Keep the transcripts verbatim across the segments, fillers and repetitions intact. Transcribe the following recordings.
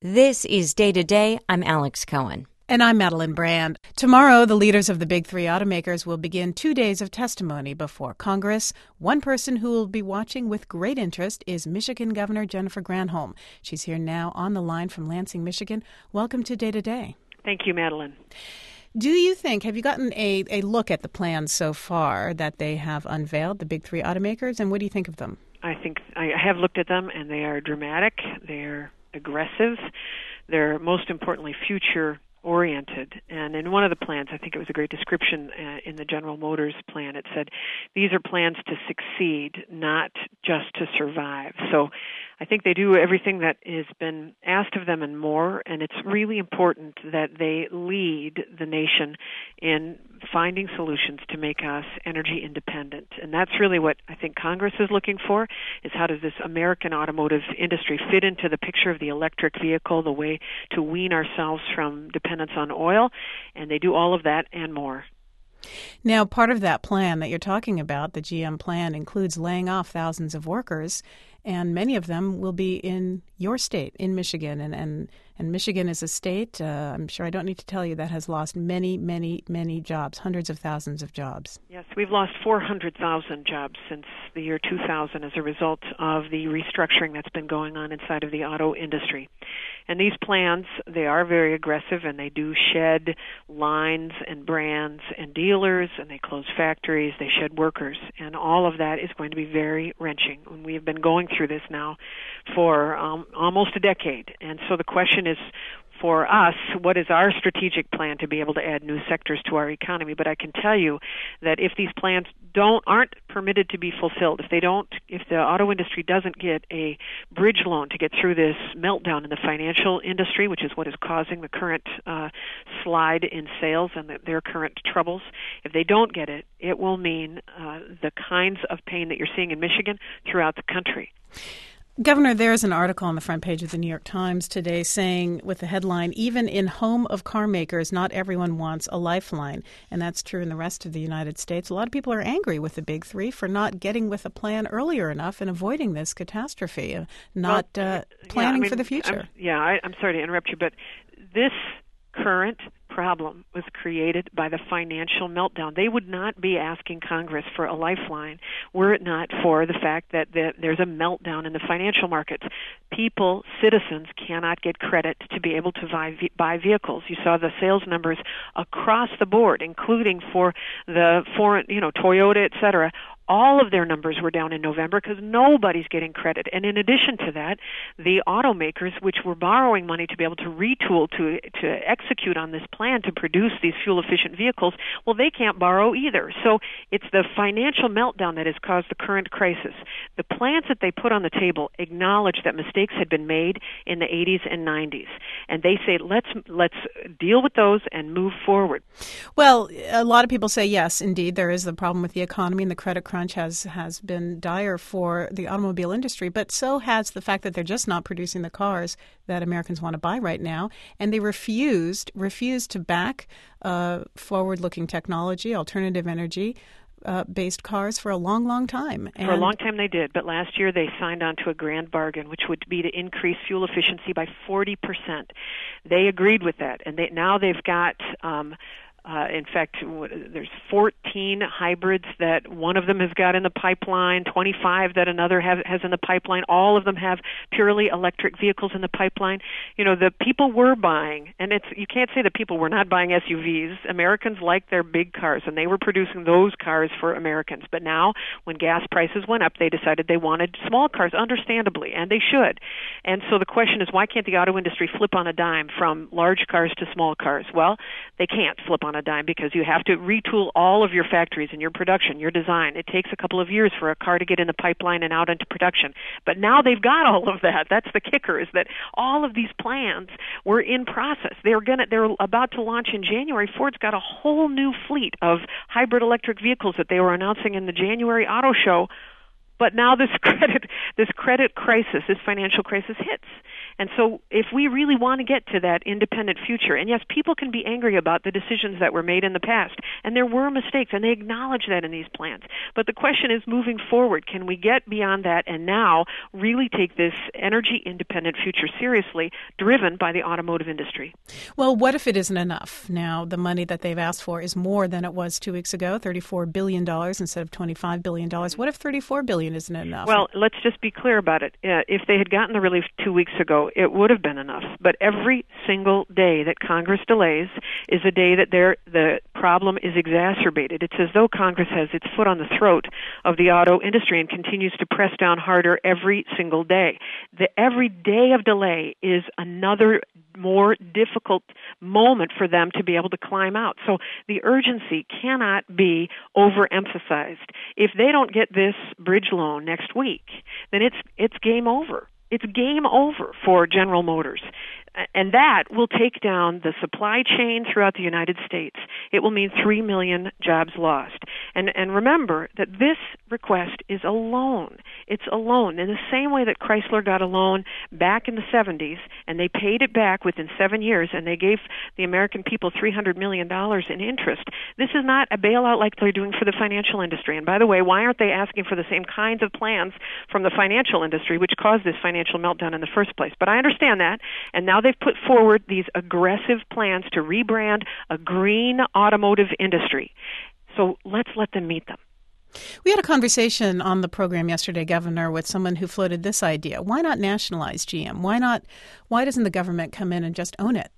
This is Day to Day. I'm Alex Cohen. And I'm Madeline Brand. Tomorrow, the leaders of the big three automakers will begin two days of testimony before Congress. One person who will be watching with great interest is Michigan Governor Jennifer Granholm. She's here now on the line from Lansing, Michigan. Welcome to Day to Day. Thank you, Madeline. Do you think, have you gotten a, a look at the plans so far that they have unveiled, the big three automakers, and what do you think of them? I think I have looked at them, and they are dramatic, they're aggressive, they're most importantly future-oriented. And in one of the plans, I think it was a great description uh, in the General Motors plan, it said, these are plans to succeed, not just to survive. So I think they do everything that has been asked of them and more, and it's really important that they lead the nation in finding solutions to make us energy independent. And that's really what I think Congress is looking for, is how does this American automotive industry fit into the picture of the electric vehicle, the way to wean ourselves from dependence on oil, and they do all of that and more. Now, part of that plan that you're talking about, the G M plan, includes laying off thousands of workers, and many of them will be in your state, in Michigan. And, and, and Michigan is a state, uh, I'm sure I don't need to tell you, that has lost many, many, many jobs, hundreds of thousands of jobs. Yes, we've lost four hundred thousand jobs since the year two thousand as a result of the restructuring that's been going on inside of the auto industry. And these plans, they are very aggressive, and they do shed lines and brands and dealers, and they close factories, they shed workers, and all of that is going to be very wrenching. And we have been going through this now for um, almost a decade. And so the question is, for us, what is our strategic plan to be able to add new sectors to our economy? But I can tell you that if these plans don't aren't permitted to be fulfilled, if they don't, if the auto industry doesn't get a bridge loan to get through this meltdown in the financial industry, which is what is causing the current uh, slide in sales and the, their current troubles, if they don't get it, it will mean uh, the kinds of pain that you're seeing in Michigan throughout the country. Governor, there's an article on the front page of the New York Times today saying, with the headline, even in home of car makers, not everyone wants a lifeline. And that's true in the rest of the United States. A lot of people are angry with the big three for not getting with a plan earlier enough and avoiding this catastrophe, uh, not well, uh, planning yeah, I mean, for the future. I'm, yeah, I, I'm sorry to interrupt you, but this current problem was created by the financial meltdown. They would not be asking Congress for a lifeline were it not for the fact that the, there's a meltdown in the financial markets. People, citizens, cannot get credit to be able to buy, buy vehicles. You saw the sales numbers across the board, including for the foreign, you know, Toyota, et cetera. All of their numbers were down in November because nobody's getting credit. And in addition to that, the automakers, which were borrowing money to be able to retool to to execute on this plan to produce these fuel-efficient vehicles, well, they can't borrow either. So it's the financial meltdown that has caused the current crisis. The plans that they put on the table acknowledge that mistakes had been made in the eighties and nineties. And they say, let's let's deal with those and move forward. Well, a lot of people say, yes, indeed, there is the problem with the economy, and the credit crunch has, has been dire for the automobile industry, but so has the fact that they're just not producing the cars that Americans want to buy right now, and they refused refused to back uh, forward-looking technology, alternative energy, Uh, based cars for a long, long time. And for a long time they did, but last year they signed on to a grand bargain, which would be to increase fuel efficiency by forty percent. They agreed with that, and they, now they've got um, Uh, in fact, there's fourteen hybrids that one of them has got in the pipeline, twenty-five that another have, has in the pipeline. All of them have purely electric vehicles in the pipeline. You know, the people were buying, and it's you can't say that people were not buying S U Vs. Americans like their big cars, and they were producing those cars for Americans. But now, when gas prices went up, they decided they wanted small cars, understandably, and they should. And so the question is, why can't the auto industry flip on a dime from large cars to small cars? Well, they can't flip on a dime because you have to retool all of your factories and your production, your design. It takes a couple of years for a car to get in the pipeline and out into production. But now they've got all of that. That's the kicker, is that all of these plans were in process. They're gonna they're about to launch in January. Ford's got a whole new fleet of hybrid electric vehicles that they were announcing in the January auto show. But now this credit this credit crisis, this financial crisis hits. And so if we really want to get to that independent future, and yes, people can be angry about the decisions that were made in the past, and there were mistakes, and they acknowledge that in these plans. But the question is, moving forward, can we get beyond that and now really take this energy independent future seriously, driven by the automotive industry? Well, what if it isn't enough? Now, the money that they've asked for is more than it was two weeks ago, thirty-four billion dollars instead of twenty-five billion dollars. What if thirty-four billion dollars isn't enough? Well, let's just be clear about it. Uh, if they had gotten the relief two weeks ago, it would have been enough. But every single day that Congress delays is a day that there the problem is exacerbated. It's as though Congress has its foot on the throat of the auto industry and continues to press down harder every single day. The, every day of delay is another more difficult moment for them to be able to climb out. So the urgency cannot be overemphasized. If they don't get this bridge loan next week, then it's it's game over. It's game over for General Motors. And that will take down the supply chain throughout the United States. It will mean three million jobs lost. And and remember that this request is a loan. It's a loan. In the same way that Chrysler got a loan back in the seventies, and they paid it back within seven years, and they gave the American people three hundred million dollars in interest, this is not a bailout like they're doing for the financial industry. And by the way, why aren't they asking for the same kinds of plans from the financial industry, which caused this financial meltdown in the first place? But I understand that, and now they've put forward these aggressive plans to rebrand a green automotive industry. So let's let them meet them. We had a conversation on the program yesterday, Governor, with someone who floated this idea. Why not nationalize G M? Why not? Why doesn't the government come in and just own it?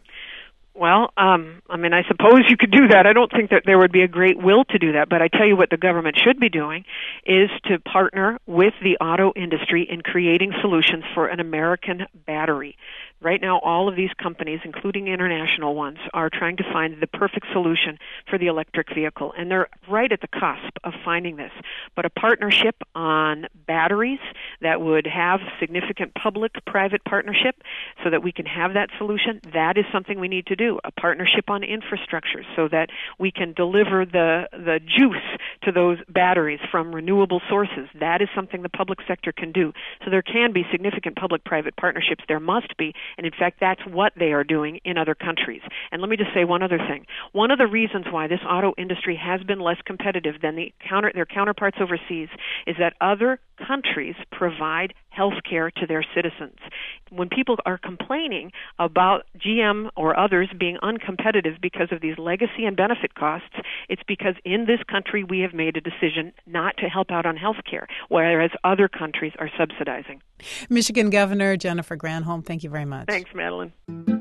Well, um, I mean, I suppose you could do that. I don't think that there would be a great will to do that, but I tell you what the government should be doing is to partner with the auto industry in creating solutions for an American battery. Right now, all of these companies, including international ones, are trying to find the perfect solution for the electric vehicle, and they're right at the cusp of finding this. But a partnership on batteries that would have significant public-private partnership so that we can have that solution, that is something we need to do. A partnership on infrastructure so that we can deliver the, the juice to those batteries from renewable sources. That is something the public sector can do. So there can be significant public-private partnerships. There must be. And in fact, that's what they are doing in other countries. And let me just say one other thing. One of the reasons why this auto industry has been less competitive than the counter, their counterparts overseas is that other countries provide health care to their citizens. When people are complaining about G M or others being uncompetitive because of these legacy and benefit costs, it's because in this country we have made a decision not to help out on health care, whereas other countries are subsidizing. Michigan Governor Jennifer Granholm, thank you very much. Thanks, Madeline.